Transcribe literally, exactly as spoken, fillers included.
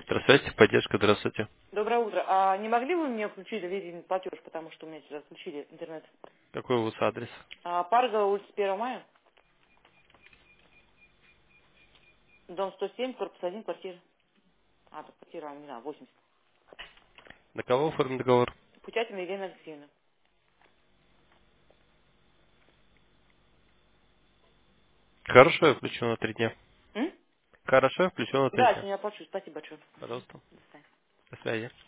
Здравствуйте, поддержка, здравствуйте. Доброе утро. А не могли бы вы мне включить доверительный платеж, потому что у меня сейчас отключили интернет? Какой у вас адрес? А, Парга, улица первого мая, дом сто семь, корпус один, квартира. А, тут квартира, не знаю, восемьдесят. На кого оформлен договор? Путятина Елена Алексеевна. Хорошо, я включу на три дня. М? Хорошо, я включу на три Да, дня. сегодня оплачу. Спасибо большое. Мгм. Пожалуйста. До свидания. До связи.